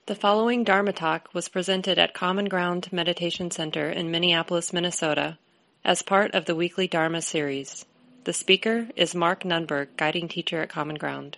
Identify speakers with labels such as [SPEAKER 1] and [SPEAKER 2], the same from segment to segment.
[SPEAKER 1] The following Dharma talk was presented at Common Ground Meditation Center in Minneapolis, Minnesota, as part of the weekly Dharma series. The speaker is Mark Nunberg, guiding teacher at Common Ground.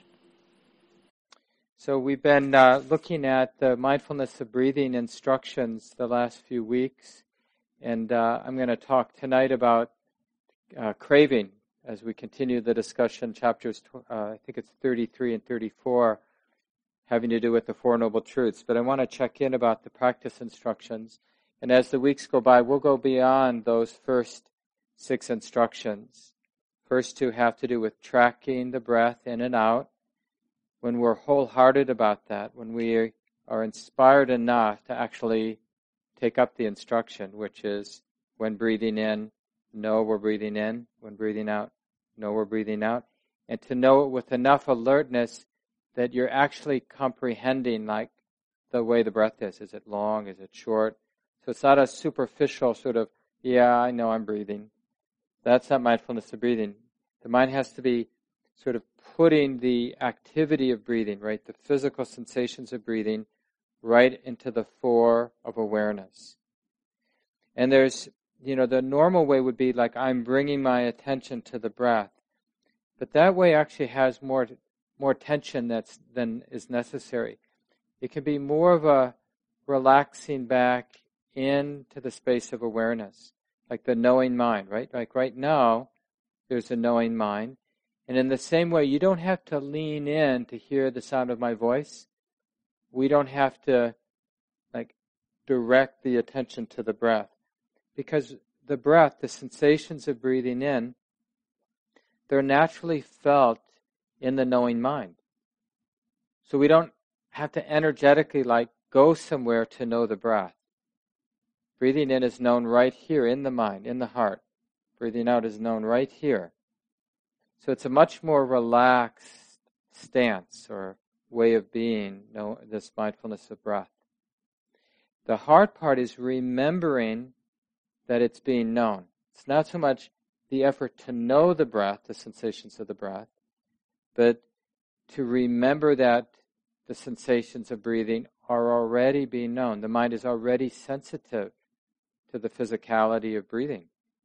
[SPEAKER 2] So we've been looking at the mindfulness of breathing instructions the last few weeks, and I'm going to talk tonight about craving as we continue the discussion, chapters, I think it's 33 and 34, having to do with the Four Noble Truths. But I want to check in about the practice instructions. And as the weeks go by, we'll go beyond those first 6 instructions. First 2 have to do with tracking the breath in and out. When we're wholehearted about that, when we are inspired enough to actually take up the instruction, which is when breathing in, know we're breathing in. When breathing out, know we're breathing out. And to know it with enough alertness that you're actually comprehending like the way the breath is. Is it long? Is it short? So it's not a superficial sort of, yeah, I know I'm breathing. That's not mindfulness of breathing. The mind has to be sort of putting the activity of breathing, right, the physical sensations of breathing, right into the fore of awareness. And there's, the normal way would be like I'm bringing my attention to the breath. But that way actually has more tension than is necessary. It can be more of a relaxing back into the space of awareness, like the knowing mind, right? Like right now, there's a knowing mind. And in the same way, you don't have to lean in to hear the sound of my voice. We don't have to direct the attention to the breath. Because the breath, the sensations of breathing in, they're naturally felt in the knowing mind. So we don't have to energetically go somewhere to know the breath. Breathing in is known right here in the mind, in the heart. Breathing out is known right here. So it's a much more relaxed stance or way of being, this mindfulness of breath. The hard part is remembering that it's being known. It's not so much the effort to know the breath, the sensations of the breath, but to remember that the sensations of breathing are already being known. The mind is already sensitive to the physicality of breathing.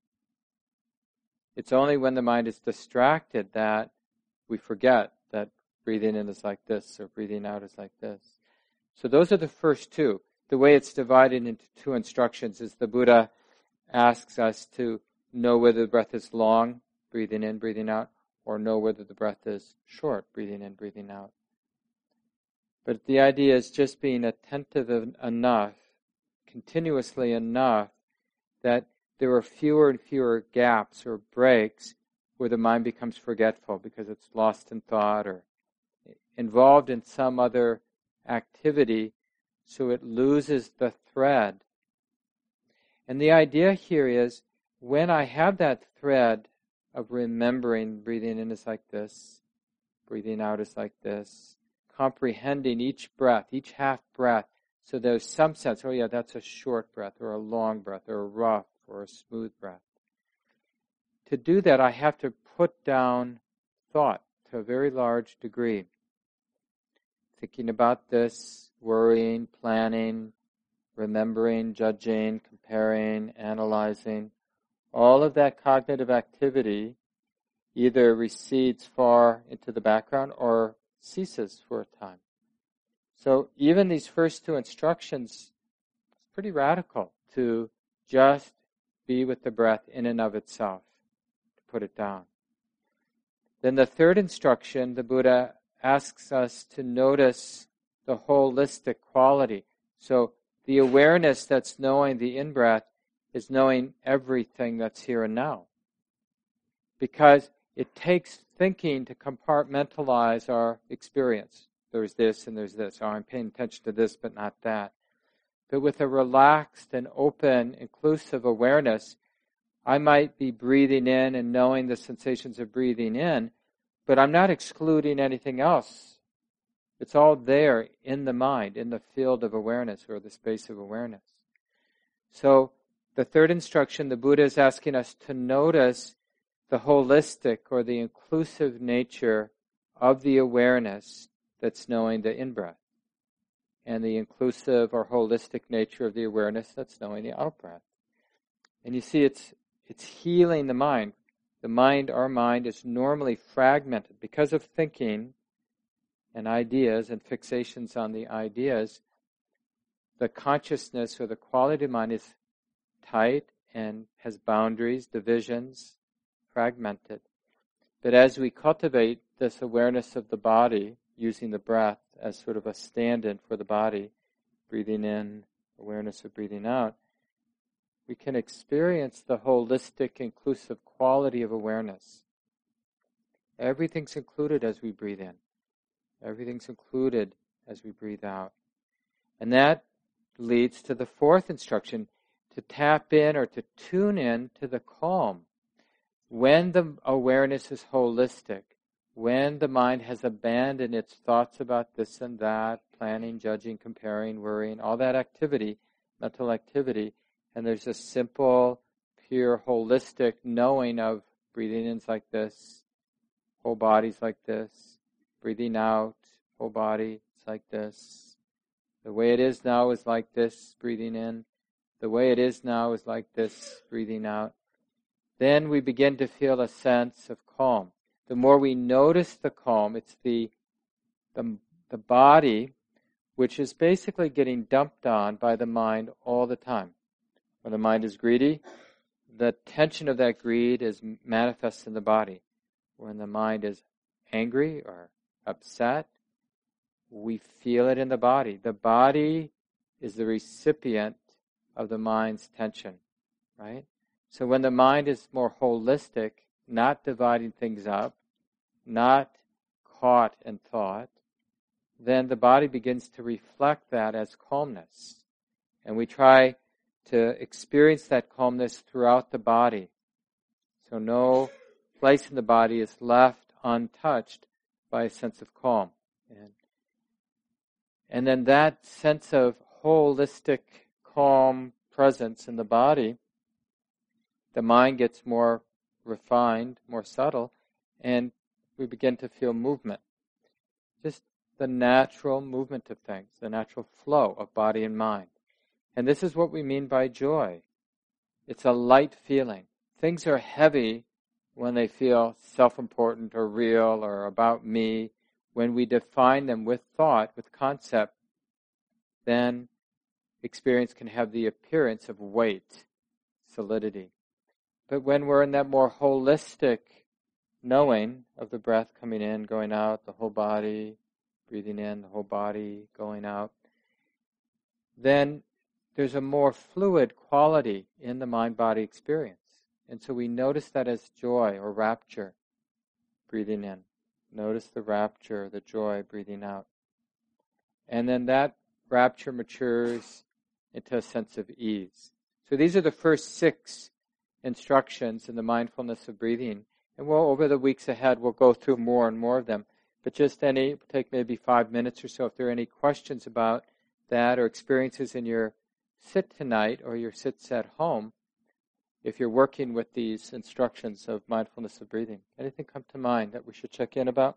[SPEAKER 2] It's only when the mind is distracted that we forget that breathing in is like this or breathing out is like this. So those are the first 2. The way it's divided into 2 instructions is the Buddha asks us to know whether the breath is long, breathing in, breathing out, or know whether the breath is short, breathing in, breathing out. But the idea is just being attentive enough, continuously enough, that there are fewer and fewer gaps or breaks where the mind becomes forgetful because it's lost in thought or involved in some other activity, so it loses the thread. And the idea here is when I have that thread of remembering breathing in is like this, breathing out is like this, comprehending each breath, each half breath, so there's some sense, oh yeah, that's a short breath or a long breath or a rough or a smooth breath. To do that, I have to put down thought to a very large degree. Thinking about this, worrying, planning, remembering, judging, comparing, analyzing, all of that cognitive activity either recedes far into the background or ceases for a time. So even these first 2 instructions, it's pretty radical to just be with the breath in and of itself, to put it down. Then the 3rd instruction, the Buddha asks us to notice the holistic quality. So the awareness that's knowing the in-breath is knowing everything that's here and now. Because it takes thinking to compartmentalize our experience. There's this and there's this. Oh, I'm paying attention to this but not that. But with a relaxed and open, inclusive awareness, I might be breathing in and knowing the sensations of breathing in, but I'm not excluding anything else. It's all there in the mind, in the field of awareness or the space of awareness. So the 3rd instruction, the Buddha is asking us to notice the holistic or the inclusive nature of the awareness that's knowing the in-breath. and the inclusive or holistic nature of the awareness that's knowing the out-breath. And you see, it's healing the mind. Our mind is normally fragmented because of thinking and ideas and fixations on the ideas. The consciousness or the quality of mind is tight and has boundaries, divisions, fragmented. But as we cultivate this awareness of the body, using the breath as sort of a stand-in for the body, breathing in, awareness of breathing out, we can experience the holistic, inclusive quality of awareness. Everything's included as we breathe in. Everything's included as we breathe out. And that leads to the fourth instruction, to tap in or to tune in to the calm. When the awareness is holistic, when the mind has abandoned its thoughts about this and that, planning, judging, comparing, worrying, all that activity, mental activity, and there's a simple, pure, holistic knowing of breathing in's like this, whole body's like this, breathing out, whole body, it's like this. The way it is now is like this, breathing in. The way it is now is like this, breathing out. Then we begin to feel a sense of calm. The more we notice the calm, it's the body, which is basically getting dumped on by the mind all the time. When the mind is greedy, the tension of that greed is manifest in the body. When the mind is angry or upset, we feel it in the body. The body is the recipient of the mind's tension, right? So when the mind is more holistic, not dividing things up, not caught in thought, then the body begins to reflect that as calmness. And we try to experience that calmness throughout the body. So no place in the body is left untouched by a sense of calm. And then that sense of holistic, calm presence in the body, the mind gets more refined, more subtle, and we begin to feel movement. Just the natural movement of things, the natural flow of body and mind. And this is what we mean by joy. It's a light feeling. Things are heavy when they feel self-important or real or about me. When we define them with thought, with concept, then experience can have the appearance of weight, solidity. But when we're in that more holistic knowing of the breath coming in, going out, the whole body, breathing in, the whole body, going out, then there's a more fluid quality in the mind-body experience. And so we notice that as joy or rapture, breathing in. Notice the rapture, the joy, breathing out. And then that rapture matures into a sense of ease. So these are the first 6 instructions in the mindfulness of breathing. And over the weeks ahead, we'll go through more and more of them. But just take maybe 5 minutes or so if there are any questions about that or experiences in your sit tonight or your sits at home, if you're working with these instructions of mindfulness of breathing. Anything come to mind that we should check in about?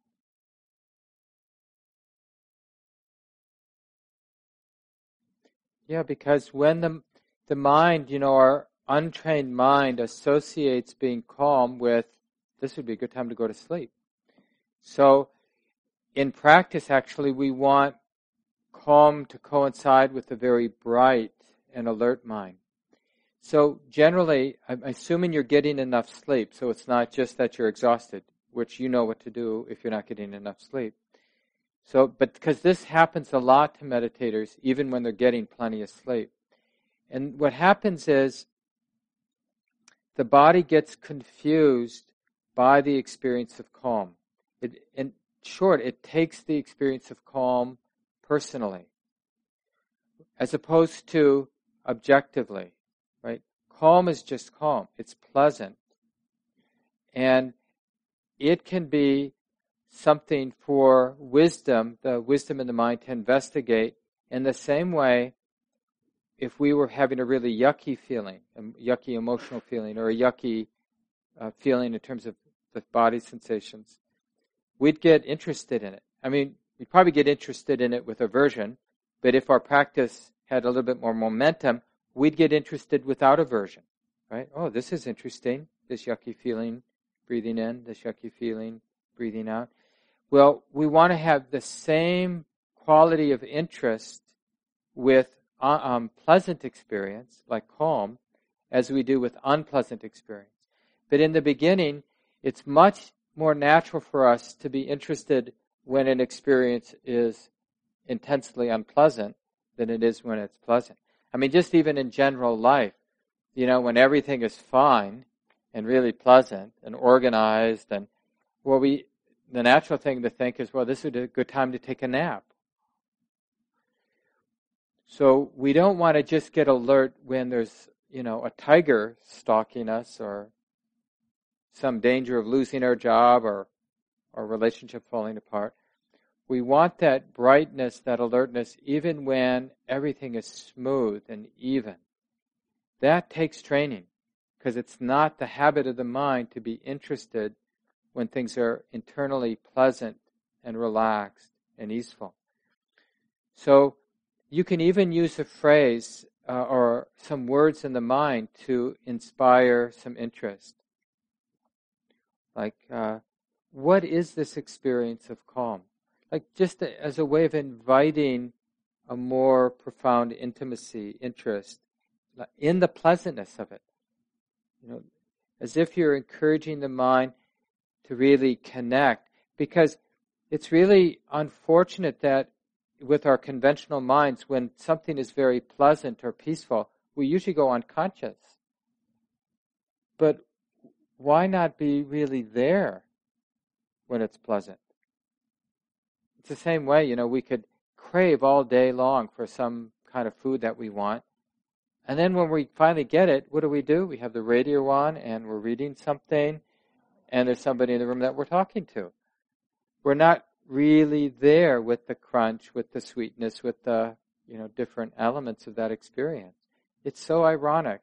[SPEAKER 2] Yeah, because when the mind, our untrained mind associates being calm with, this would be a good time to go to sleep. So in practice, actually, we want calm to coincide with a very bright and alert mind. So generally, I'm assuming you're getting enough sleep, so it's not just that you're exhausted, which you know what to do if you're not getting enough sleep. But because this happens a lot to meditators, even when they're getting plenty of sleep. And what happens is the body gets confused by the experience of calm. In short, it takes the experience of calm personally, as opposed to objectively, right? Calm is just calm. It's pleasant. And it can be something for wisdom, the wisdom in the mind to investigate. In the same way, if we were having a really yucky feeling, a yucky emotional feeling, or a yucky feeling in terms of the body sensations, we'd get interested in it. I mean, we'd probably get interested in it with aversion, But if our practice had a little bit more momentum, we'd get interested without aversion, right? Oh, this is interesting, this yucky feeling, breathing in, this yucky feeling, breathing out. Well, we want to have the same quality of interest with pleasant experience, like calm, as we do with unpleasant experience. But in the beginning, it's much more natural for us to be interested when an experience is intensely unpleasant than it is when it's pleasant. I mean, just even in general life, when everything is fine and really pleasant and organized, and the natural thing to think is, well, this is a good time to take a nap. So we don't want to just get alert when there's, a tiger stalking us or some danger of losing our job or our relationship falling apart. We want that brightness, that alertness, even when everything is smooth and even. That takes training, because it's not the habit of the mind to be interested when things are internally pleasant and relaxed and easeful. So you can even use a phrase or some words in the mind to inspire some interest. Like, what is this experience of calm? Like just as a way of inviting a more profound intimacy, interest in the pleasantness of it. As if you're encouraging the mind to really connect. Because it's really unfortunate that with our conventional minds, when something is very pleasant or peaceful, we usually go unconscious. But why not be really there when it's pleasant? It's the same way, we could crave all day long for some kind of food that we want. And then when we finally get it, what do? We have the radio on and we're reading something and there's somebody in the room that we're talking to. We're not really there with the crunch, with the sweetness, with the, different elements of that experience. It's so ironic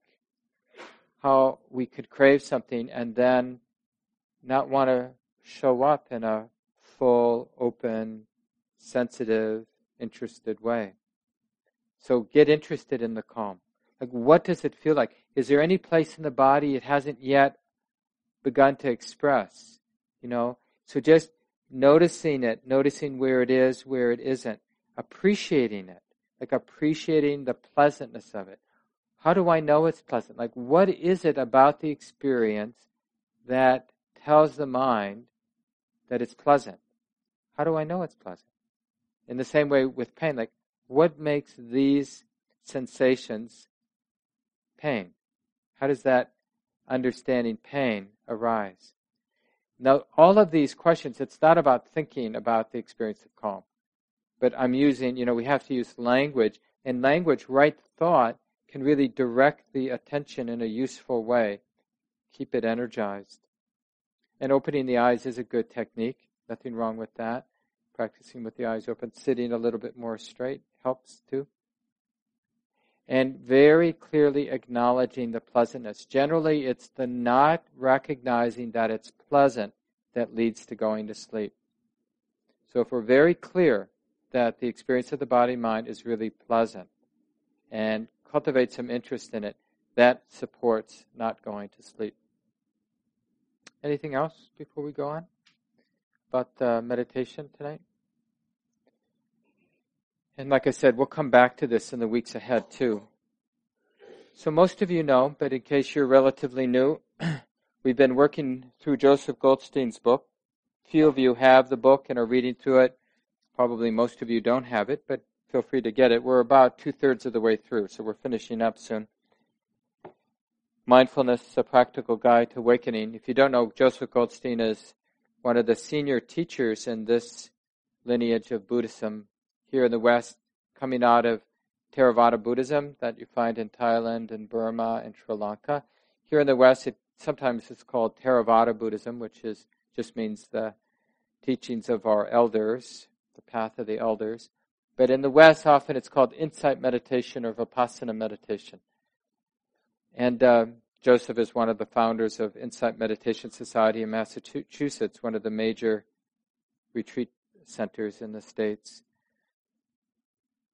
[SPEAKER 2] how we could crave something and then not want to show up in a full, open, sensitive, interested way. So get interested in the calm. Like, what does it feel like? Is there any place in the body it hasn't yet begun to express? So just noticing it, noticing where it is, where it isn't, appreciating it, like appreciating the pleasantness of it. How do I know it's pleasant? Like, what is it about the experience that tells the mind that it's pleasant? How do I know it's pleasant? In the same way with pain, like, what makes these sensations pain? How does that understanding pain arise? Now, all of these questions, it's not about thinking about the experience of calm. But I'm using, we have to use language. And language, right thought, can really direct the attention in a useful way. Keep it energized. And opening the eyes is a good technique. Nothing wrong with that. Practicing with the eyes open, sitting a little bit more straight helps too. And very clearly acknowledging the pleasantness. Generally, it's the not recognizing that it's pleasant that leads to going to sleep. So if we're very clear that the experience of the body-mind is really pleasant and cultivate some interest in it, that supports not going to sleep. Anything else before we go on about meditation tonight? And like I said, we'll come back to this in the weeks ahead too. So most of you know, but in case you're relatively new, we've been working through Joseph Goldstein's book. Few of you have the book and are reading through it. Probably most of you don't have it, but feel free to get it. We're about 2/3 of the way through, so we're finishing up soon. Mindfulness, a Practical Guide to Awakening. If you don't know, Joseph Goldstein is one of the senior teachers in this lineage of Buddhism here in the West, coming out of Theravada Buddhism that you find in Thailand and Burma and Sri Lanka. Here in the West, sometimes it's called Theravada Buddhism, which just means the teachings of our elders, the path of the elders. But in the West, often it's called insight meditation or Vipassana meditation. And Joseph is one of the founders of Insight Meditation Society in Massachusetts, one of the major retreat centers in the States.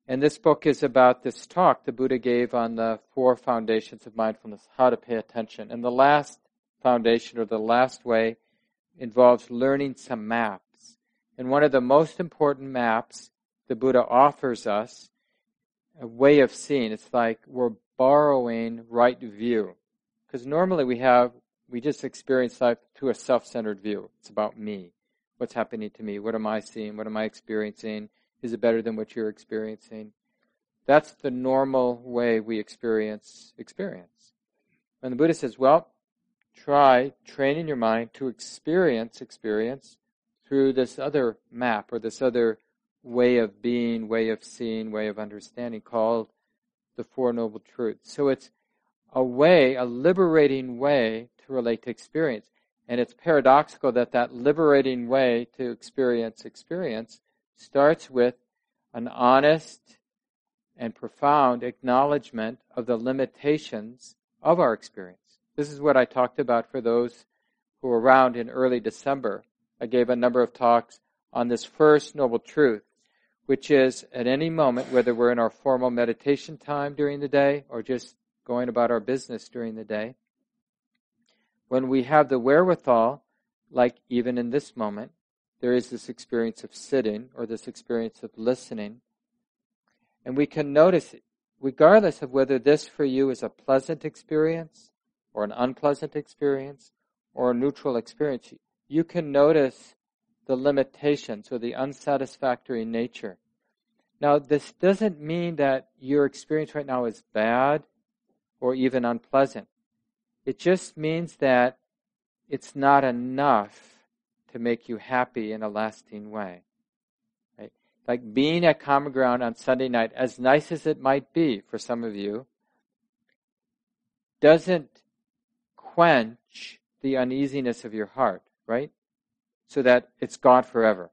[SPEAKER 2] And this book is about this talk the Buddha gave on the 4 foundations of mindfulness, how to pay attention. And the last foundation, or the last way, involves learning some maps. And one of the most important maps the Buddha offers us, a way of seeing, it's like we're borrowing right view. Because normally we just experience life through a self-centered view. It's about me. What's happening to me? What am I seeing? What am I experiencing? Is it better than what you're experiencing? That's the normal way we experience. And the Buddha says, well, try training your mind to experience through this other map, or this other way of being, way of seeing, way of understanding, called the Four Noble Truths. So it's a liberating way to relate to experience. And it's paradoxical that liberating way to experience starts with an honest and profound acknowledgement of the limitations of our experience. This is what I talked about for those who were around in early December. I gave a number of talks on this first noble truth, which is at any moment, whether we're in our formal meditation time during the day or just going about our business during the day, when we have the wherewithal, like even in this moment, there is this experience of sitting or this experience of listening. And we can notice, regardless of whether this for you is a pleasant experience or an unpleasant experience or a neutral experience, you can notice the limitations or the unsatisfactory nature. Now, this doesn't mean that your experience right now is bad or even unpleasant. It just means that it's not enough to make you happy in a lasting way. Right? Like being at Common Ground on Sunday night, as nice as it might be for some of you, doesn't quench the uneasiness of your heart, right? So that it's gone forever.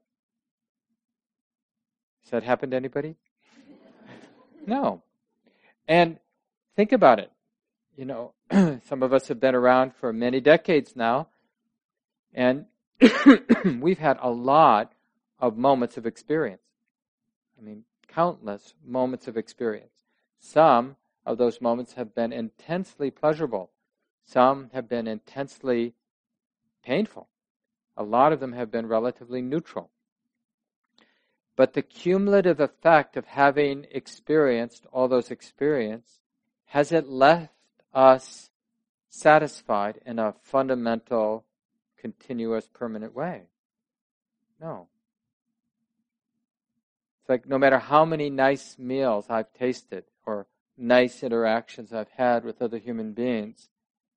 [SPEAKER 2] Has that happened to anybody? No. And think about it. You know, some of us have been around for many decades now, and we've had a lot of moments of experience. I mean, countless moments of experience. Some of those moments have been intensely pleasurable. Some have been intensely painful. A lot of them have been relatively neutral. But the cumulative effect of having experienced all those experiences, has it left us satisfied in a fundamental, continuous, permanent way? No. It's like no matter how many nice meals I've tasted or nice interactions I've had with other human beings,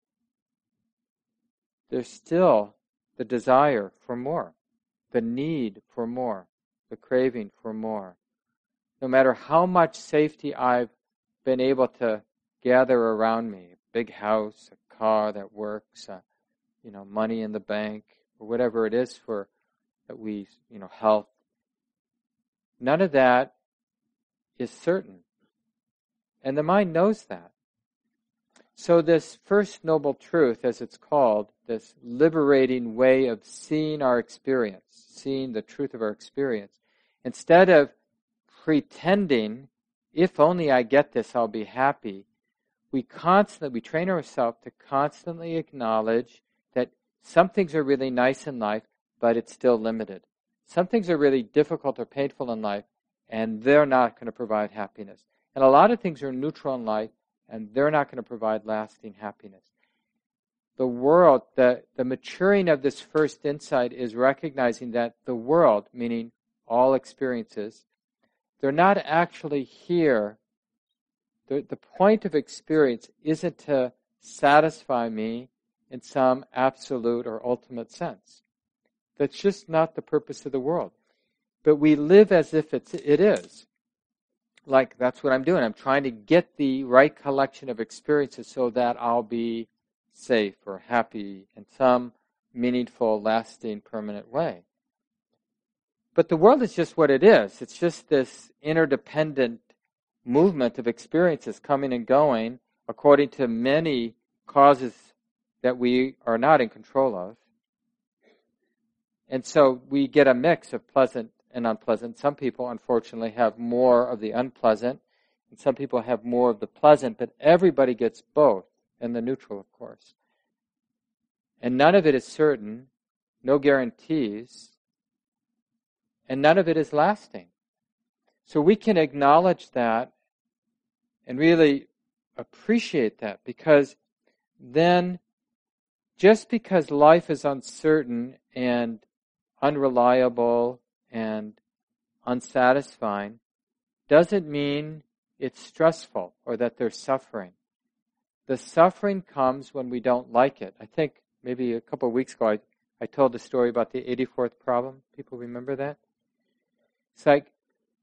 [SPEAKER 2] there's still the desire for more, the need for more, the craving for more. No matter how much safety I've been able to gather around me, a big house, a car that works, money in the bank, or whatever it is for that we, health. None of that is certain. And the mind knows that. So this first noble truth, as it's called, this liberating way of seeing our experience, seeing the truth of our experience, instead of pretending, if only I get this, I'll be happy, we train ourselves to constantly acknowledge that some things are really nice in life, but it's still limited. Some things are really difficult or painful in life, and they're not going to provide happiness. And a lot of things are neutral in life, and they're not going to provide lasting happiness. The world, the maturing of this first insight is recognizing that the world, meaning all experiences, they're not actually here. The point of experience isn't to satisfy me in some absolute or ultimate sense. That's just not the purpose of the world. But we live as if it is. Like, that's what I'm doing. I'm trying to get the right collection of experiences so that I'll be safe or happy in some meaningful, lasting, permanent way. But the world is just what it is. It's just this interdependent movement of experiences coming and going according to many causes that we are not in control of. And so we get a mix of pleasant and unpleasant. Some people, unfortunately, have more of the unpleasant, and some people have more of the pleasant, but everybody gets both, and the neutral, of course. And none of it is certain, no guarantees, and none of it is lasting. So we can acknowledge that and really appreciate that, because then just because life is uncertain and unreliable and unsatisfying doesn't mean it's stressful or that there's suffering. The suffering comes when we don't like it. I think maybe a couple of weeks ago I told the story about the 84th problem. People remember that? It's like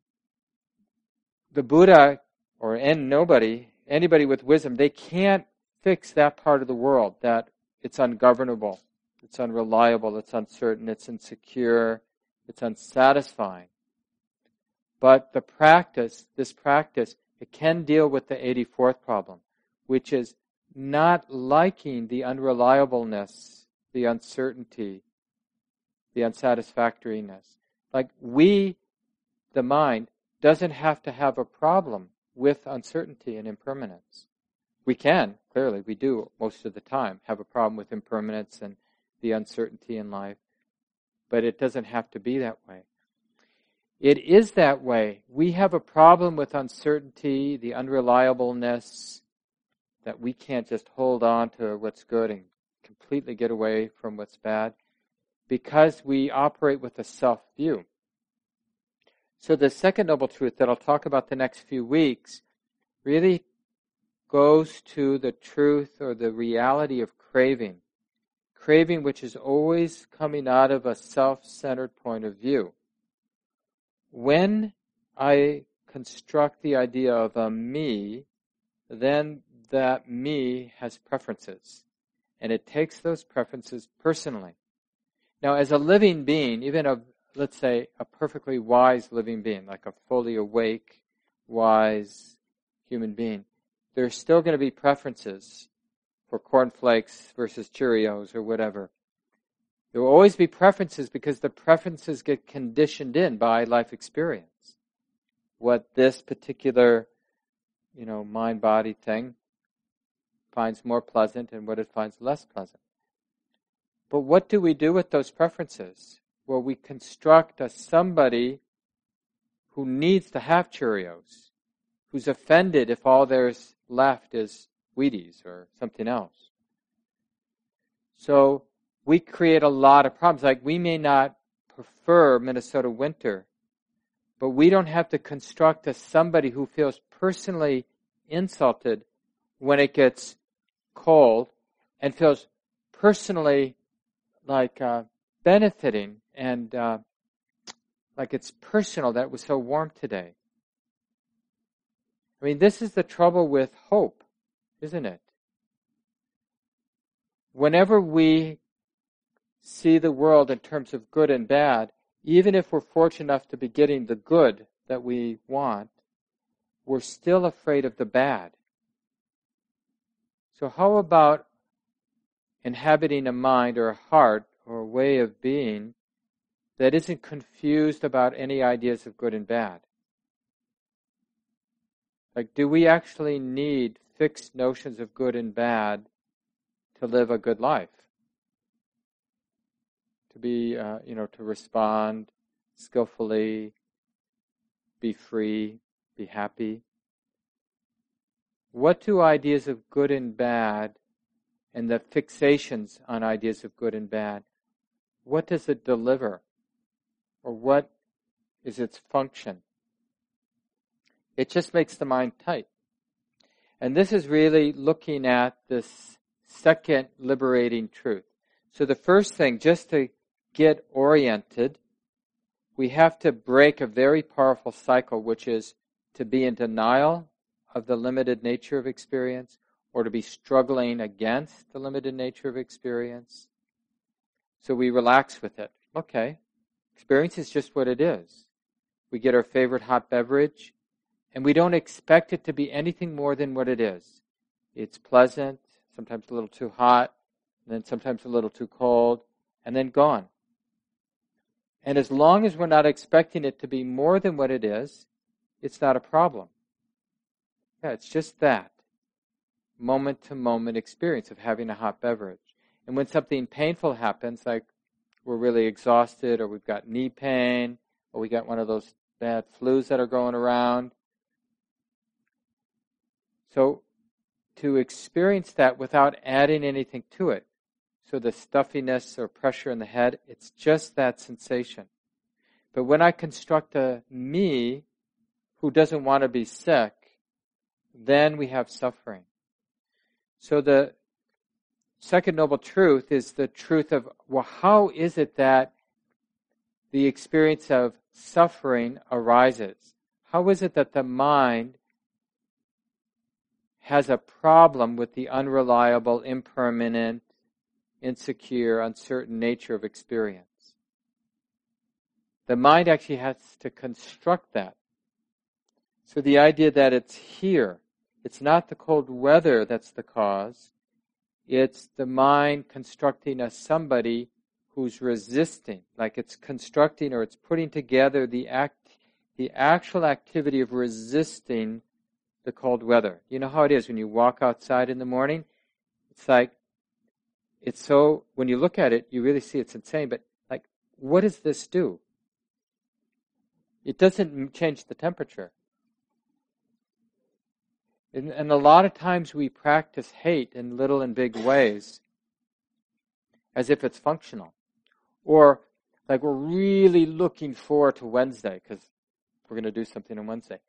[SPEAKER 2] the Buddha anybody with wisdom, they can't fix that part of the world, that it's ungovernable, it's unreliable, it's uncertain, it's insecure, it's unsatisfying. But this practice, it can deal with the 84th problem, which is not liking the unreliableness, the uncertainty, the unsatisfactoriness. Like the mind, doesn't have to have a problem with uncertainty and impermanence. We can, clearly, we do most of the time, have a problem with impermanence and the uncertainty in life, but it doesn't have to be that way. It is that way. We have a problem with uncertainty, the unreliableness, that we can't just hold on to what's good and completely get away from what's bad, because we operate with a self-view. So the second noble truth that I'll talk about the next few weeks really goes to the truth or the reality of craving. Craving which is always coming out of a self-centered point of view. When I construct the idea of a me, then that me has preferences. And it takes those preferences personally. Now, as a living being, even let's say a perfectly wise living being, like a fully awake, wise human being, there's still going to be preferences for cornflakes versus Cheerios or whatever. There will always be preferences because the preferences get conditioned in by life experience. What this particular, mind-body thing finds more pleasant and what it finds less pleasant. But what do we do with those preferences? Well, we construct somebody who needs to have Cheerios, who's offended if all there's left is Wheaties or something else. So we create a lot of problems. Like, we may not prefer Minnesota winter, but we don't have to construct somebody who feels personally insulted when it gets cold and feels personally like benefiting and like it's personal that it was so warm today. I mean, this is the trouble with hope, isn't it? Whenever we see the world in terms of good and bad, even if we're fortunate enough to be getting the good that we want, we're still afraid of the bad. So how about inhabiting a mind or a heart or a way of being that isn't confused about any ideas of good and bad? Like, do we actually need fixed notions of good and bad to live a good life? To be, to respond skillfully, be free, be happy? What do ideas of good and bad and the fixations on ideas of good and bad, what does it deliver? Or what is its function? It just makes the mind tight. And this is really looking at this second liberating truth. So the first thing, just to get oriented, we have to break a very powerful cycle, which is to be in denial of the limited nature of experience, or to be struggling against the limited nature of experience. So we relax with it. Okay, experience is just what it is. We get our favorite hot beverage, and we don't expect it to be anything more than what it is. It's pleasant, sometimes a little too hot, and then sometimes a little too cold, and then gone. And as long as we're not expecting it to be more than what it is, it's not a problem. Yeah, it's just that moment-to-moment experience of having a hot beverage. And when something painful happens, like we're really exhausted, or we've got knee pain, or we got one of those bad flus that are going around. So to experience that without adding anything to it, so the stuffiness or pressure in the head, it's just that sensation. But when I construct a me who doesn't want to be sick, then we have suffering. So the second noble truth is the truth of, well, how is it that the experience of suffering arises? How is it that the mind has a problem with the unreliable, impermanent, insecure, uncertain nature of experience? The mind actually has to construct that. So the idea that it's here, it's not the cold weather that's the cause, it's the mind constructing a somebody who's resisting, like it's constructing or it's putting together the actual activity of resisting the cold weather. You know how it is when you walk outside in the morning? It's like, it's so, when you look at it, you really see it's insane, but like, what does this do? It doesn't change the temperature. And a lot of times we practice hate in little and big ways as if it's functional. Or like we're really looking forward to Wednesday because we're going to do something on Wednesday.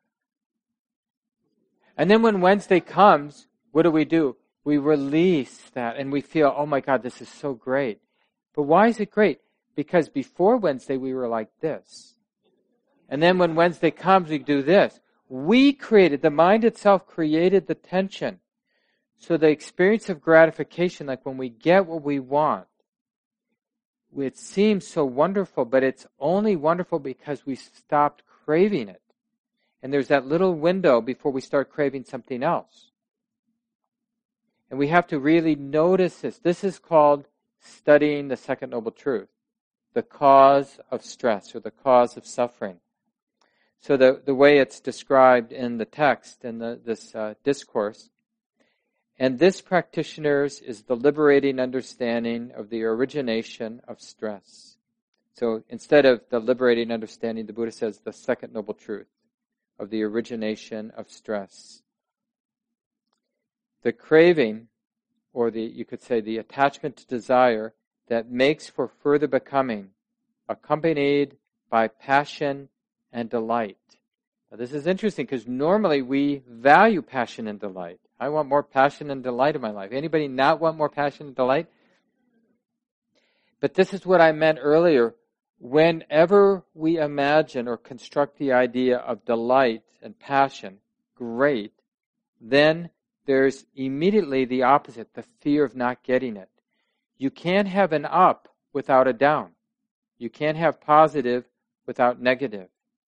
[SPEAKER 2] And then when Wednesday comes, what do? We release that and we feel, oh my God, this is so great. But why is it great? Because before Wednesday we were like this. And then when Wednesday comes, we do this. The mind itself created the tension. So the experience of gratification, like when we get what we want, it seems so wonderful, but it's only wonderful because we stopped craving it. And there's that little window before we start craving something else. And we have to really notice this. This is called studying the second noble truth, the cause of stress or the cause of suffering. So the way it's described in the text, in this discourse, and this, practitioners, is the liberating understanding of the origination of stress. So instead of the liberating understanding, the Buddha says the second noble truth of the origination of stress. The craving, or you could say the attachment to desire that makes for further becoming, accompanied by passion and delight. Now, this is interesting because normally we value passion and delight. I want more passion and delight in my life. Anybody not want more passion and delight? But this is what I meant earlier. Whenever we imagine or construct the idea of delight and passion, great, then there's immediately the opposite, the fear of not getting it. You can't have an up without a down. You can't have positive without negative.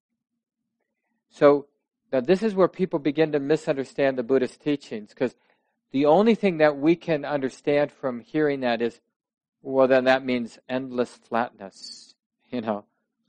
[SPEAKER 2] So now this is where people begin to misunderstand the Buddhist teachings, because the only thing that we can understand from hearing that is, well, then that means endless flatness. You know,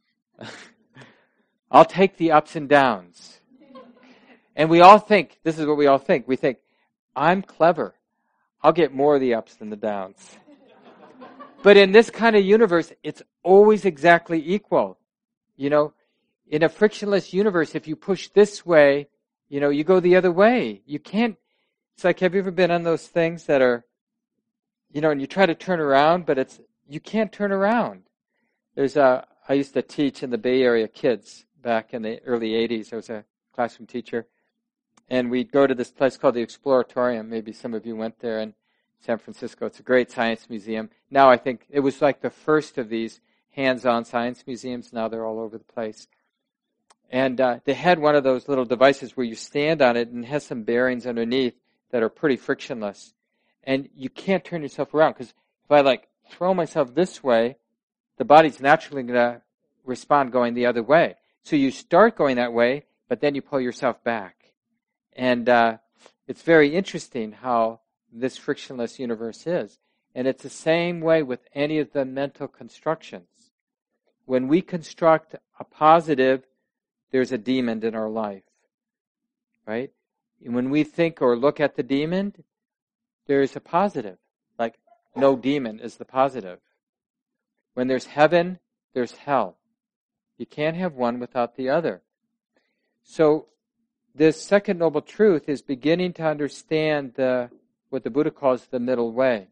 [SPEAKER 2] I'll take the ups and downs. And we all think, this is what we all think. We think, I'm clever. I'll get more of the ups than the downs. But in this kind of universe, it's always exactly equal. You know, in a frictionless universe, if you push this way, you know, you go the other way. You can't, it's like, have you ever been on those things that are, you know, and you try to turn around, but you can't turn around. I used to teach in the Bay Area kids back in the early 80s. I was a classroom teacher. And we'd go to this place called the Exploratorium. Maybe some of you went there in San Francisco. It's a great science museum. Now I think it was like the first of these hands-on science museums. Now they're all over the place. And they had one of those little devices where you stand on it and it has some bearings underneath that are pretty frictionless. And you can't turn yourself around because if I like throw myself this way, the body's naturally going to respond going the other way. So you start going that way, but then you pull yourself back. And it's very interesting how this frictionless universe is. And it's the same way with any of the mental constructions. when we construct a positive, there's a demon in our life, right? And when we think or look at the demon, there's a positive. Like, no demon is the positive. When there's heaven, there's hell. You can't have one without the other. So this second noble truth is beginning to understand what the Buddha calls the middle way.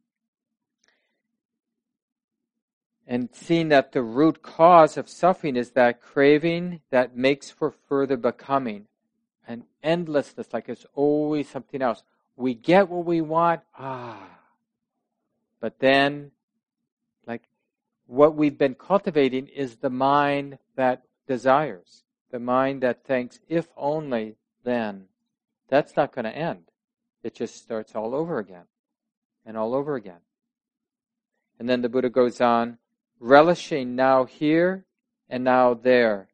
[SPEAKER 2] And seeing that the root cause of suffering is that craving that makes for further becoming. An endlessness, like it's always something else. We get what we want, but then, like, what we've been cultivating is the mind that desires, the mind that thinks, if only, then. That's not going to end. It just starts all over again, and all over again. And then the Buddha goes on, relishing now here and now there.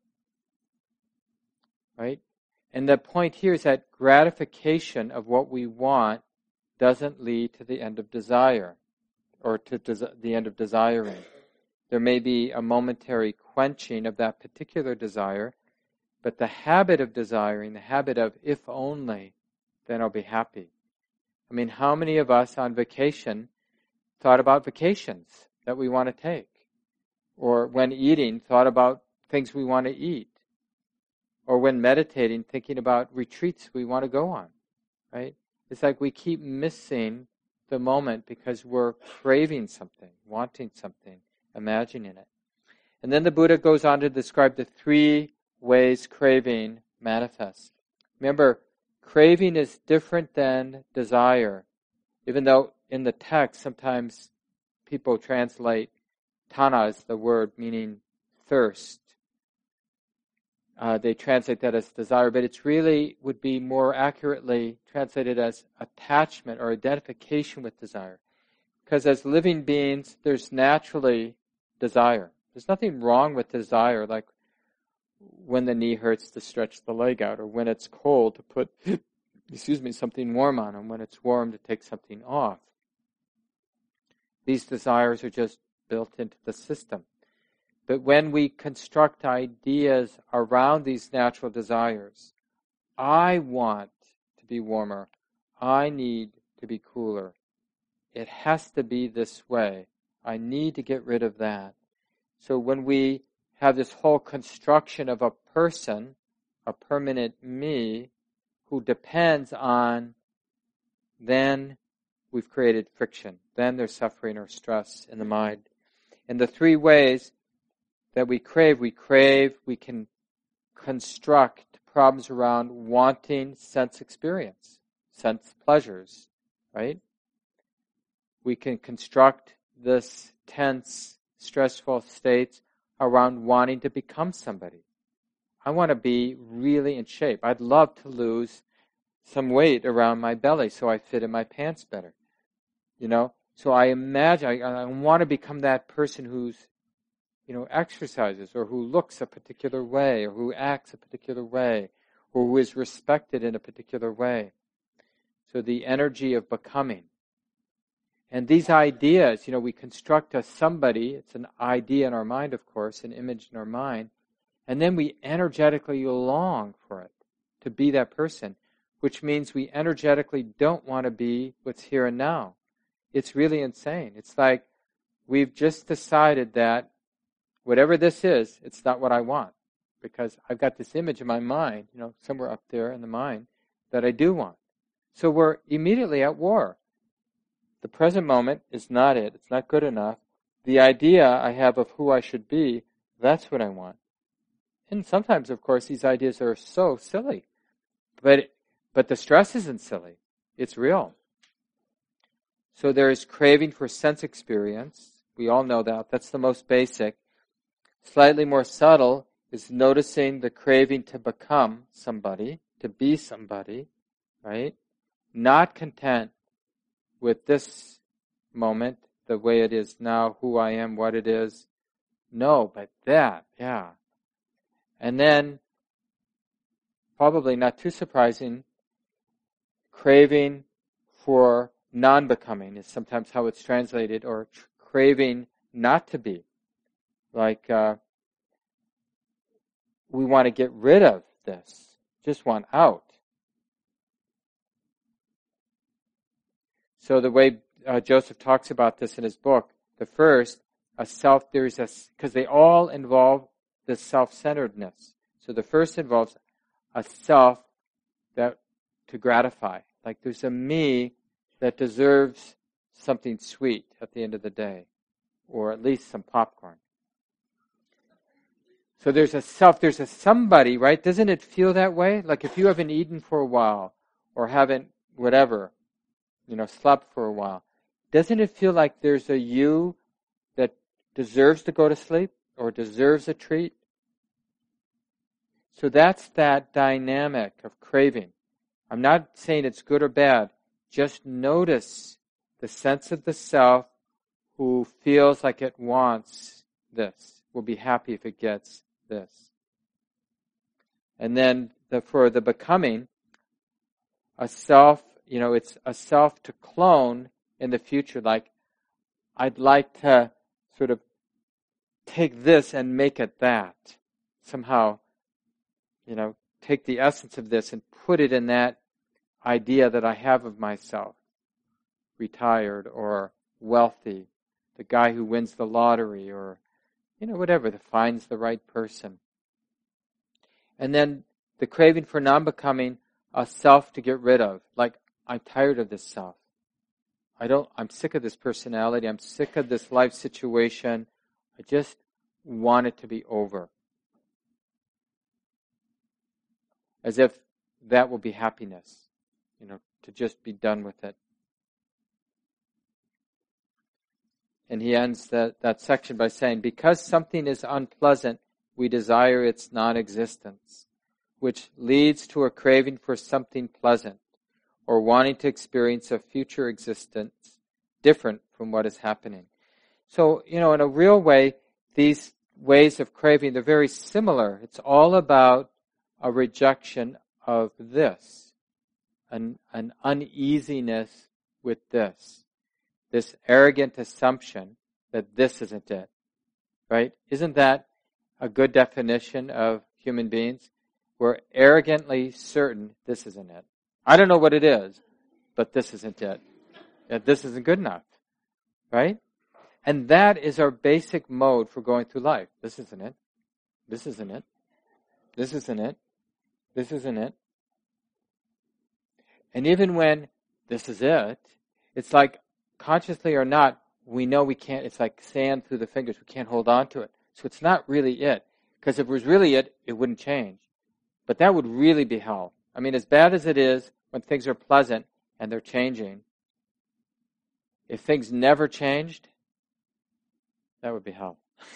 [SPEAKER 2] Right? And the point here is that gratification of what we want doesn't lead to the end of desire, or to the end of desiring. There may be a momentary quenching of that particular desire, but the habit of desiring, the habit of if only, then I'll be happy. I mean, how many of us on vacation thought about vacations that we want to take? Or when eating, thought about things we want to eat. Or when meditating, thinking about retreats we want to go on. Right? It's like we keep missing the moment because we're craving something, wanting something, imagining it. And then the Buddha goes on to describe the 3 ways craving manifests. Remember, craving is different than desire, even though in the text sometimes people translate tana is the word meaning thirst. They translate that as desire, but it's really would be more accurately translated as attachment or identification with desire. Because as living beings, there's naturally desire. There's nothing wrong with desire, like when the knee hurts to stretch the leg out, or when it's cold to put, something warm on, and when it's warm to take something off. These desires are just built into the system. But when we construct ideas around these natural desires, I want to be warmer, I need to be cooler, it has to be this way, I need to get rid of that. So when we have this whole construction of a person, a permanent me, who depends on, then we've created friction. Then there's suffering or stress in the mind. And the 3 ways that we crave, we can construct problems around wanting sense experience, sense pleasures, right? We can construct this tense, stressful states around wanting to become somebody. I want to be really in shape. I'd love to lose some weight around my belly so I fit in my pants better. So I imagine I want to become that person who's, exercises, or who looks a particular way, or who acts a particular way, or who is respected in a particular way. So the energy of becoming. And these ideas, we construct a somebody, it's an idea in our mind, of course, an image in our mind, and then we energetically long for it, to be that person, which means we energetically don't want to be what's here and now. It's really insane. It's like we've just decided that whatever this is, it's not what I want, because I've got this image in my mind, somewhere up there in the mind, that I do want. So we're immediately at war. The present moment is not it. It's not good enough. The idea I have of who I should be, that's what I want. And sometimes, of course, these ideas are so silly. But the stress isn't silly. It's real. So there is craving for sense experience. We all know that. That's the most basic. Slightly more subtle is noticing the craving to become somebody, to be somebody, right? Not content with this moment, the way it is now, who I am, what it is. No, but that, yeah. And then, probably not too surprising, craving for non-becoming is sometimes how it's translated, or craving not to be. Like we want to get rid of this, just want out. So the way Joseph talks about this in his book, the first, because they all involve this self-centeredness. So the first involves a self that to gratify. Like there's a me that deserves something sweet at the end of the day, or at least some popcorn. So there's a self, there's a somebody, right? Doesn't it feel that way? Like if you haven't eaten for a while, or haven't, whatever, slept for a while, doesn't it feel like there's a you that deserves to go to sleep, or deserves a treat? So that's that dynamic of craving. I'm not saying it's good or bad. Just notice the sense of the self who feels like it wants this, will be happy if it gets this. And then for the becoming, a self, it's a self to clone in the future. Like, I'd like to sort of take this and make it that. Somehow, take the essence of this and put it in that idea that I have of myself. Retired or wealthy, the guy who wins the lottery, or, whatever, that finds the right person. And then the craving for non-becoming, a self to get rid of. Like, I'm tired of this self. I'm sick of this personality. I'm sick of this life situation. I just want it to be over. As if that will be happiness, to just be done with it. And he ends that section by saying, because something is unpleasant, we desire its non-existence, which leads to a craving for something pleasant, or wanting to experience a future existence different from what is happening. So, in a real way, these ways of craving, they're very similar. It's all about a rejection of this, an uneasiness with this arrogant assumption that this isn't it, right? Isn't that a good definition of human beings? We're arrogantly certain this isn't it. I don't know what it is, but this isn't it. This isn't good enough, right? And that is our basic mode for going through life. This isn't it. This isn't it. This isn't it. This isn't it. And even when this is it, it's like, consciously or not, we know we can't, it's like sand through the fingers, we can't hold on to it. So it's not really it. Because if it was really it, it wouldn't change. But that would really be hell. I mean, as bad as it is when things are pleasant and they're changing, if things never changed, that would be hell.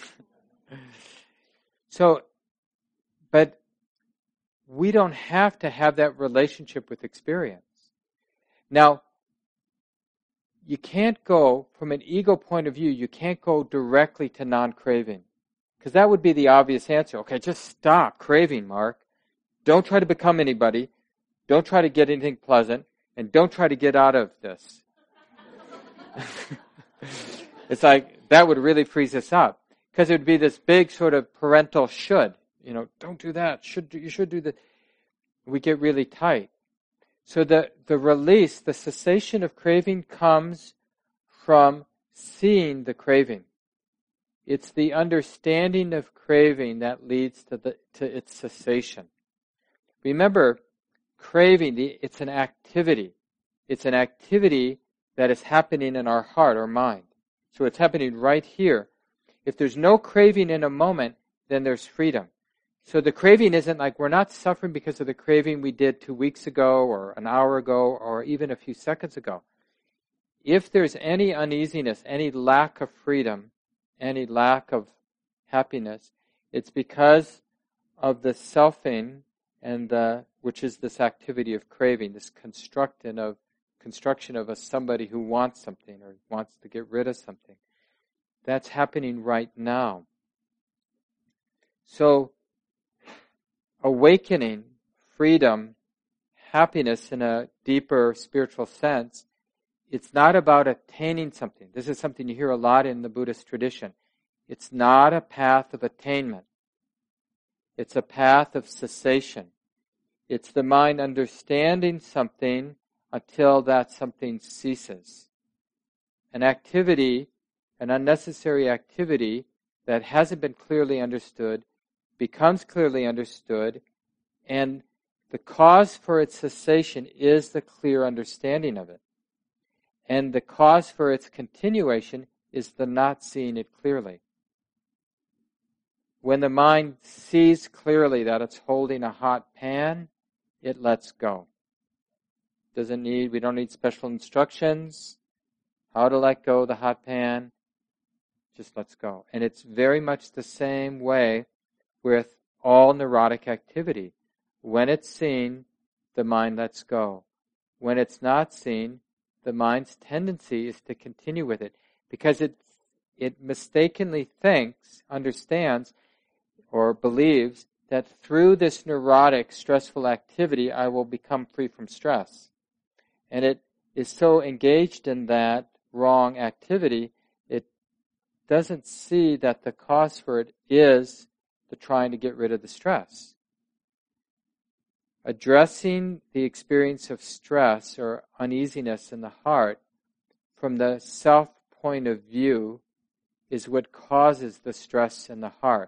[SPEAKER 2] So, but we don't have to have that relationship with experience. Now, you can't go, from an ego point of view, you can't go directly to non-craving. Because that would be the obvious answer. Okay, just stop craving, Mark. Don't try to become anybody. Don't try to get anything pleasant. And don't try to get out of this. It's like, that would really freeze us up. Because it would be this big sort of parental should. Don't do that. You should do that. We get really tight. So the release, the cessation of craving comes from seeing the craving. It's the understanding of craving that leads to its cessation. Remember, craving, it's an activity. It's an activity that is happening in our heart or mind. So it's happening right here. If there's no craving in a moment, then there's freedom. So the craving isn't like we're not suffering because of the craving we did 2 weeks ago or an hour ago or even a few seconds ago. If there's any uneasiness, any lack of freedom, any lack of happiness, it's because of the selfing and which is this activity of craving, this construction of a somebody who wants something or wants to get rid of something. That's happening right now. So awakening, freedom, happiness in a deeper spiritual sense, it's not about attaining something. This is something you hear a lot in the Buddhist tradition. It's not a path of attainment. It's a path of cessation. It's the mind understanding something until that something ceases. An activity, an unnecessary activity that hasn't been clearly understood, becomes clearly understood, and the cause for its cessation is the clear understanding of it. And the cause for its continuation is the not seeing it clearly. When the mind sees clearly that it's holding a hot pan, it lets go. We don't need special instructions, how to let go of the hot pan, just lets go. And it's very much the same way with all neurotic activity. When it's seen, the mind lets go. When it's not seen, the mind's tendency is to continue with it because it mistakenly thinks, understands, or believes that through this neurotic, stressful activity, I will become free from stress. And it is so engaged in that wrong activity, it doesn't see that the cause for it is the trying to get rid of the stress. Addressing the experience of stress or uneasiness in the heart from the self point of view is what causes the stress in the heart.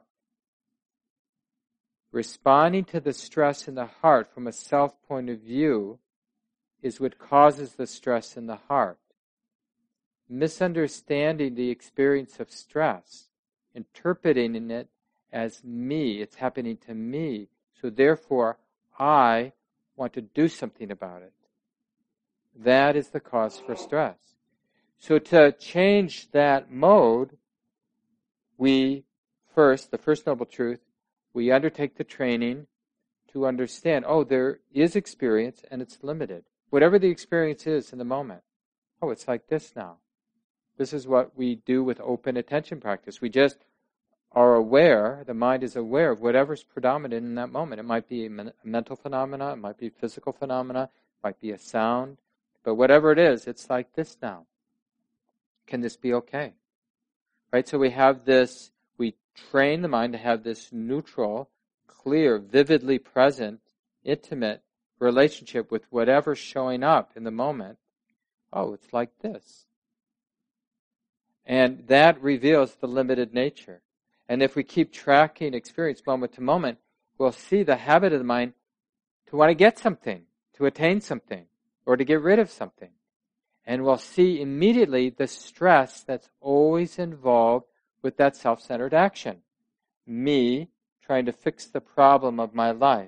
[SPEAKER 2] Responding to the stress in the heart from a self point of view is what causes the stress in the heart. Misunderstanding the experience of stress, interpreting it as me, it's happening to me, so therefore I want to do something about it. That is the cause for stress. So to change that mode, the first noble truth, we undertake the training to understand, there is experience and it's limited. Whatever the experience is in the moment, it's like this now. This is what we do with open attention practice. We just are aware, the mind is aware of whatever's predominant in that moment. It might be a mental phenomena, it might be physical phenomena, it might be a sound, but whatever it is, it's like this now. Can this be okay? Right, so we have this, we train the mind to have this neutral, clear, vividly present, intimate relationship with whatever's showing up in the moment. It's like this. And that reveals the limited nature. And if we keep tracking experience moment to moment, we'll see the habit of the mind to want to get something, to attain something, or to get rid of something. And we'll see immediately the stress that's always involved with that self-centered action. Me trying to fix the problem of my life.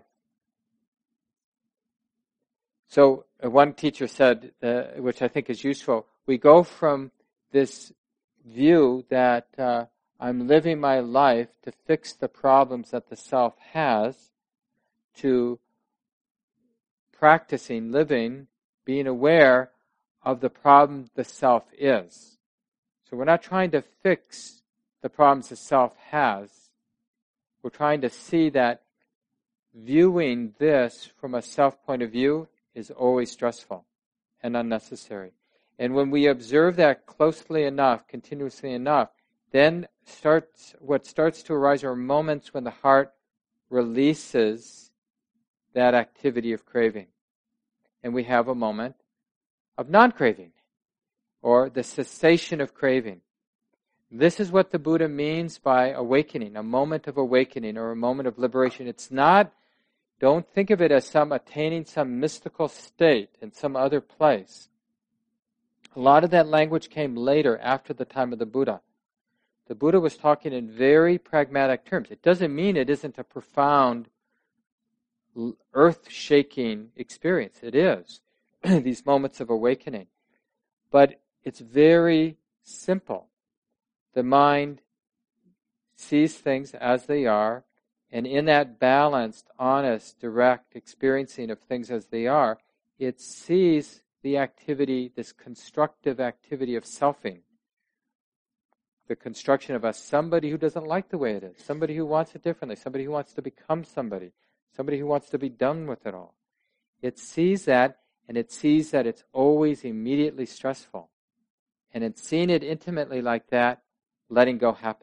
[SPEAKER 2] So one teacher said, which I think is useful, we go from this view that I'm living my life to fix the problems that the self has, to practicing, living, being aware of the problem the self is. So we're not trying to fix the problems the self has. We're trying to see that viewing this from a self point of view is always stressful and unnecessary. And when we observe that closely enough, continuously enough, then what starts to arise are moments when the heart releases that activity of craving. And we have a moment of non-craving, or the cessation of craving. This is what the Buddha means by awakening, a moment of awakening or a moment of liberation. It's not, don't think of it as attaining some mystical state in some other place. A lot of that language came later, after the time of the Buddha. The Buddha was talking in very pragmatic terms. It doesn't mean it isn't a profound, earth-shaking experience. It is, these moments of awakening. But it's very simple. The mind sees things as they are, and in that balanced, honest, direct experiencing of things as they are, it sees the activity, this constructive activity of selfing. The construction of us, somebody who doesn't like the way it is, somebody who wants it differently, somebody who wants to become somebody who wants to be done with it all. It sees that, and it sees that it's always immediately stressful. And in seeing it intimately like that, letting go happens.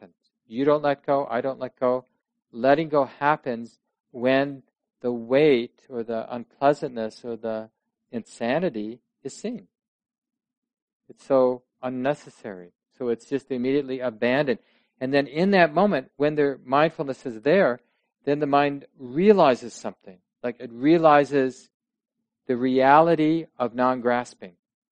[SPEAKER 2] You don't let go, I don't let go. Letting go happens when the weight or the unpleasantness or the insanity is seen. It's so unnecessary. So it's just immediately abandoned. And then in that moment, when their mindfulness is there, then the mind realizes something. Like it realizes the reality of non-grasping.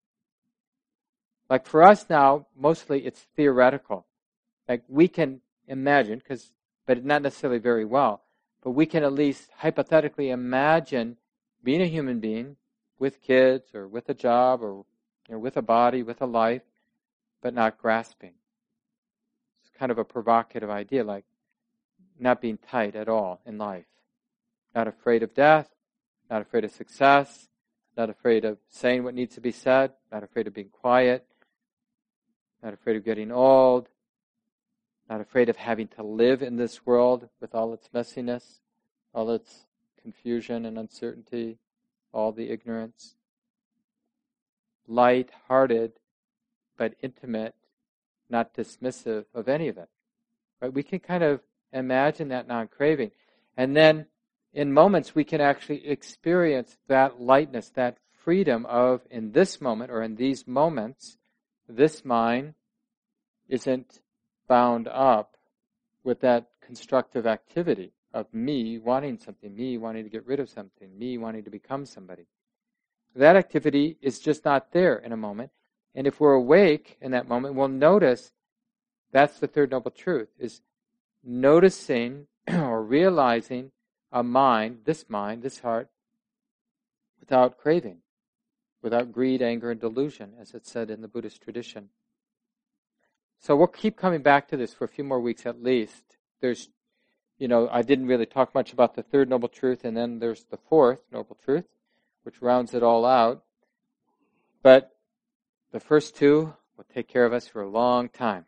[SPEAKER 2] Like for us now, mostly it's theoretical. Like we can imagine, but not necessarily very well, but we can at least hypothetically imagine being a human being with kids or with a job or with a body, with a life, but not grasping. It's kind of a provocative idea, like not being tight at all in life. Not afraid of death, not afraid of success, not afraid of saying what needs to be said, not afraid of being quiet, not afraid of getting old, not afraid of having to live in this world with all its messiness, all its confusion and uncertainty, all the ignorance. Light-hearted, but intimate, not dismissive of any of it. Right? We can kind of imagine that non-craving. And then in moments we can actually experience that lightness, that freedom of, in this moment or in these moments, this mind isn't bound up with that constructive activity of me wanting something, me wanting to get rid of something, me wanting to become somebody. That activity is just not there in a moment. And if we're awake in that moment, we'll notice that's the third noble truth, is noticing or realizing a mind, this heart, without craving, without greed, anger, and delusion, as it's said in the Buddhist tradition. So we'll keep coming back to this for a few more weeks at least. There's, I didn't really talk much about the third noble truth, and then there's the fourth noble truth, which rounds it all out. But the first two will take care of us for a long time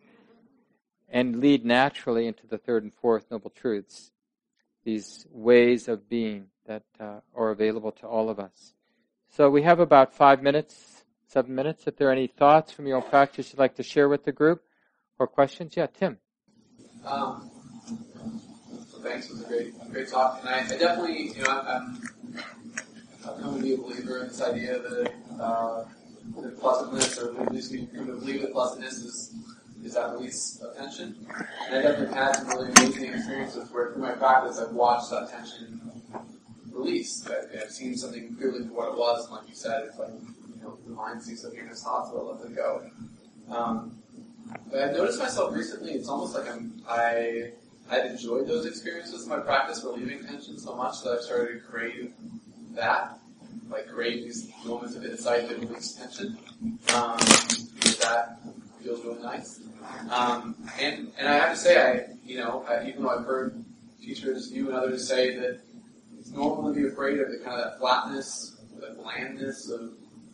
[SPEAKER 2] and lead naturally into the third and fourth noble truths, these ways of being that are available to all of us. So we have about 7 minutes. If there are any thoughts from your own practice you'd like to share with the group or questions, yeah, Tim.
[SPEAKER 3] So thanks, it was a great talk. And I definitely, I've come to be a believer in this idea that pleasantness, or at least we come to believe that pleasantness is that release of tension. And I definitely had some really amazing experiences where through my practice I've watched that tension release. I've seen something clearly for what it was, and like you said, it's like, the mind sees something in its thoughts, so let it go. But I've noticed myself recently, it's almost like I've enjoyed those experiences in my practice relieving tension so much that I've started to crave that. Like crave these moments of insight that release tension. That feels really nice. And I have to say, even though I've heard teachers, you and others say that it's normal to be afraid of the kind of that flatness, the blandness of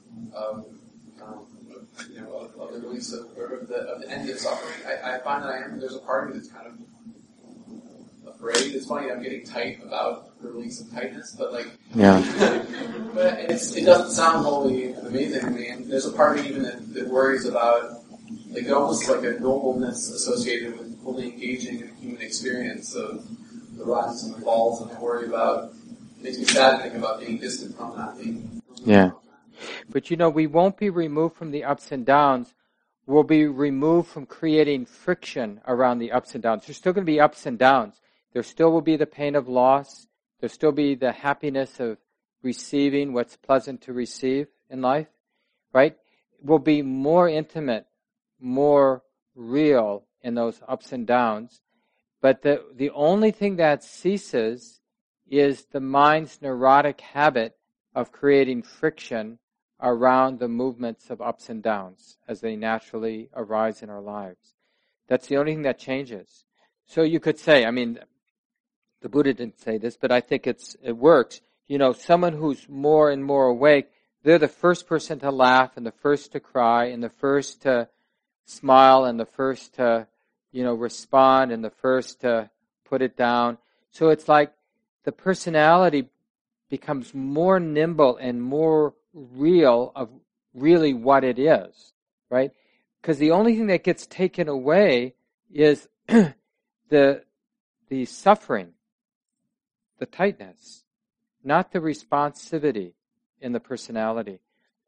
[SPEAKER 3] the release of the end of suffering. I find that there's a part of me that's kind of afraid. It's funny, I'm getting tight about the release of tightness, but
[SPEAKER 2] yeah.
[SPEAKER 3] But it doesn't sound wholly amazing to me. And there's a part of me even that worries about, almost like a nobleness associated with fully engaging in the human experience of the rises and the falls, and I worry about, it makes me sad to think about being distant from that.
[SPEAKER 2] Yeah. But we won't be removed from the ups and downs. We'll be removed from creating friction around the ups and downs. There's still going to be ups and downs. There still will be the pain of loss. There'll still be the happiness of receiving what's pleasant to receive in life, right? We'll be more intimate, more real in those ups and downs. But the only thing that ceases is the mind's neurotic habit of creating friction around the movements of ups and downs as they naturally arise in our lives. That's the only thing that changes. So you could say, the Buddha didn't say this, but I think it works. Someone who's more and more awake, they're the first person to laugh and the first to cry and the first to smile and the first to, respond and the first to put it down. So it's like the personality becomes more nimble and more real of really what it is, right? Because the only thing that gets taken away is the suffering, the tightness, not the responsivity in the personality.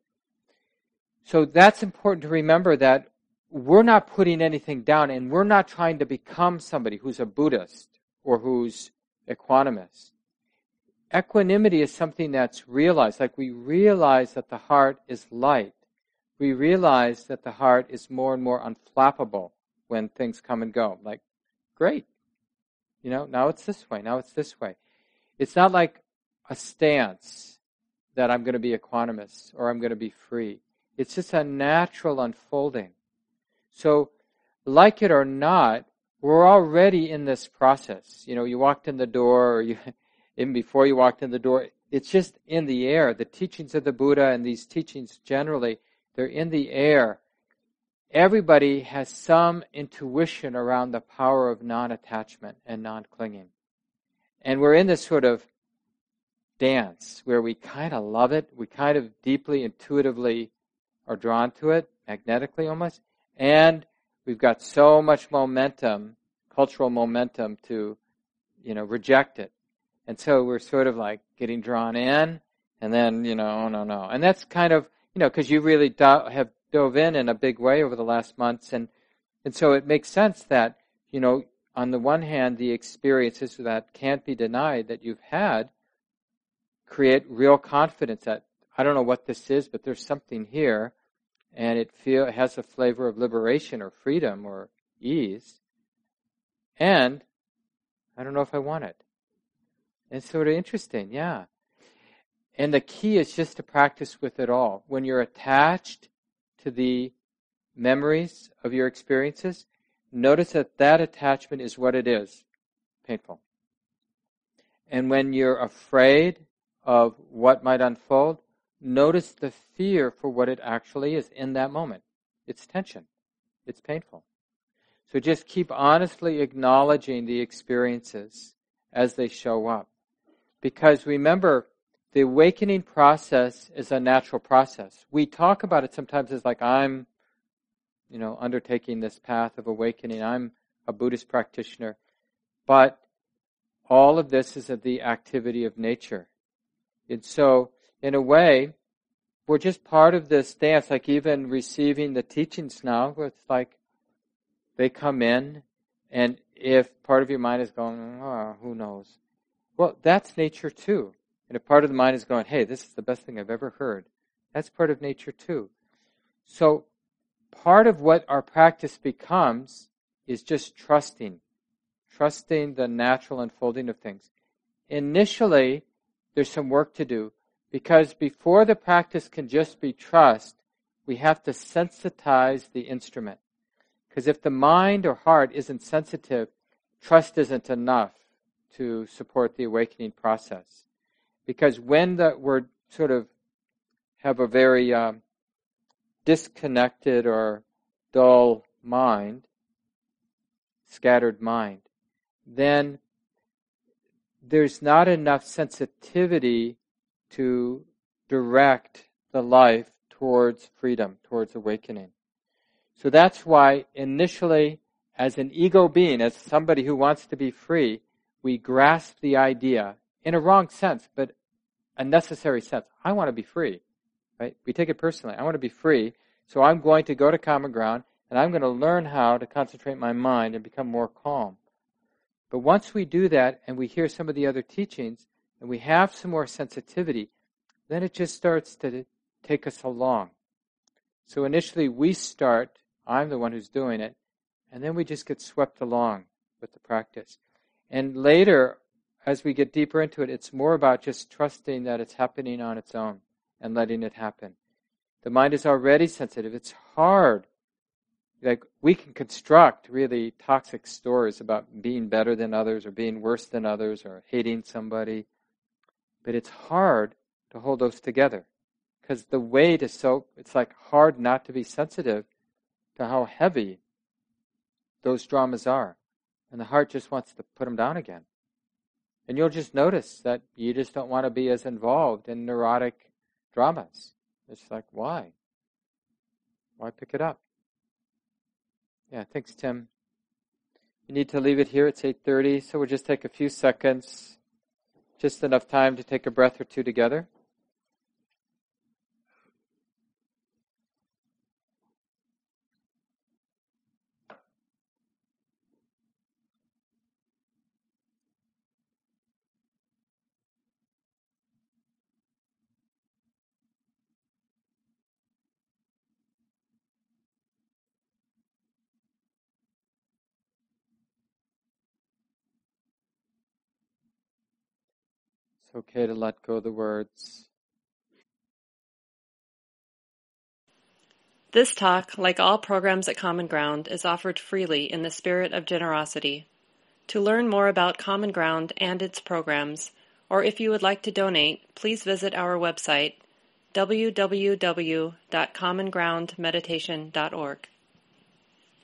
[SPEAKER 2] So that's important to remember, that we're not putting anything down, and we're not trying to become somebody who's a Buddhist or who's equanimous. Equanimity is something that's realized. Like, we realize that the heart is light. We realize that the heart is more and more unflappable when things come and go. Like, great. Now it's this way. Now it's this way. It's not like a stance that I'm going to be equanimous or I'm going to be free. It's just a natural unfolding. So, like it or not, we're already in this process. You walked in the door, or even before you walked in the door, it's just in the air. The teachings of the Buddha and these teachings generally, they're in the air. Everybody has some intuition around the power of non-attachment and non-clinging. And we're in this sort of dance where we kind of love it. We kind of deeply, intuitively are drawn to it, magnetically almost. And we've got so much momentum, cultural momentum, to, reject it. And so we're sort of like getting drawn in, and then, no. And that's kind of, because you really have dove in a big way over the last months. And so it makes sense that, on the one hand, the experiences that can't be denied that you've had create real confidence that, I don't know what this is, but there's something here, and it has a flavor of liberation or freedom or ease. And I don't know if I want it. It's sort of interesting, yeah. And the key is just to practice with it all. When you're attached to the memories of your experiences, notice that attachment is what it is, painful. And when you're afraid of what might unfold, notice the fear for what it actually is in that moment. It's tension. It's painful. So just keep honestly acknowledging the experiences as they show up. Because remember, the awakening process is a natural process. We talk about it sometimes as like, I'm, undertaking this path of awakening. I'm a Buddhist practitioner. But all of this is of the activity of nature. And so, in a way, we're just part of this dance, like even receiving the teachings now, where it's like they come in, and if part of your mind is going, who knows? Well, that's nature too. And if part of the mind is going, hey, this is the best thing I've ever heard, that's part of nature too. So part of what our practice becomes is just trusting the natural unfolding of things. Initially, there's some work to do, because before the practice can just be trust, we have to sensitize the instrument. Because if the mind or heart isn't sensitive, trust isn't enough to support the awakening process. Because when we're sort of have a very disconnected or dull mind, scattered mind, then there's not enough sensitivity to direct the life towards freedom, towards awakening. So that's why initially, as an ego being, as somebody who wants to be free, we grasp the idea in a wrong sense, but a necessary sense. I want to be free, right? We take it personally. I want to be free, so I'm going to go to common ground, and I'm going to learn how to concentrate my mind and become more calm. But once we do that, and we hear some of the other teachings, and we have some more sensitivity, then it just starts to take us along. So initially we start, I'm the one who's doing it, and then we just get swept along with the practice. And later, as we get deeper into it, it's more about just trusting that it's happening on its own and letting it happen. The mind is already sensitive. It's hard. Like, we can construct really toxic stories about being better than others or being worse than others or hating somebody. But it's hard to hold those together. Because the weight is it's like hard not to be sensitive to how heavy those dramas are. And the heart just wants to put them down again. And you'll just notice that you just don't want to be as involved in neurotic dramas. It's like, why? Why pick it up? Yeah, thanks, Tim. You need to leave it here. It's 8:30, so we'll just take a few seconds, just enough time to take a breath or two together. It's okay to let go of the words.
[SPEAKER 1] This talk, like all programs at Common Ground, is offered freely in the spirit of generosity. To learn more about Common Ground and its programs, or if you would like to donate, please visit our website, www.commongroundmeditation.org.